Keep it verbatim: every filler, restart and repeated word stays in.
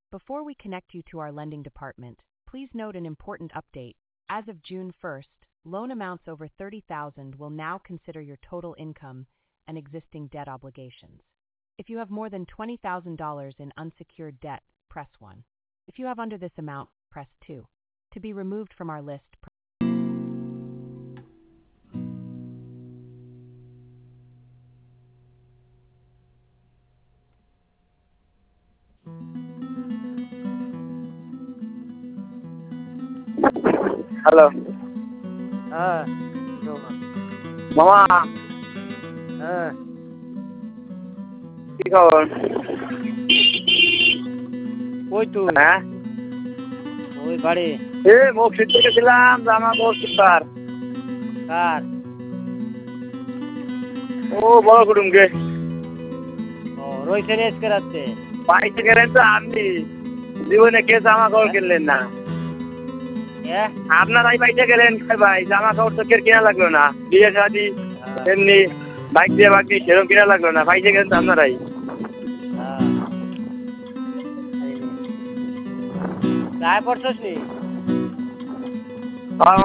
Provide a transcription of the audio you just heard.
Before we connect you to our lending department, please note an important update. As of June first, loan amounts over thirty thousand dollars will now consider your total income and existing debt obligations. If you have more than twenty thousand dollars in unsecured debt, press one. If you have under this amount, press two. To be removed from our list, press hello হ্যাঁ মামা হ্যাঁ কি খবর? ওই তো হ্যাঁ ওই বাড়ি এ মুখ শিখতে গেছিলাম জামা কাপড় কিনবার। কার ও বড় কুটুমকে ও রয়েছে আজকে রাতে পাইতে গেলেন তো আপনি জীবনে কে জামা কাপড় কিনলেন না? হ্যাঁ আপনারাই পাইতে গেলেন ভাই, জামা কাপড় তো কেউ কেনা লাগলো না, বিয়ে শাদি এমনি বাইক দিয়ে বাকি সেরকম কেনা লাগলো না, পাইতে গেলেন তো আপনারাই। গায়ে পড়ছস নি?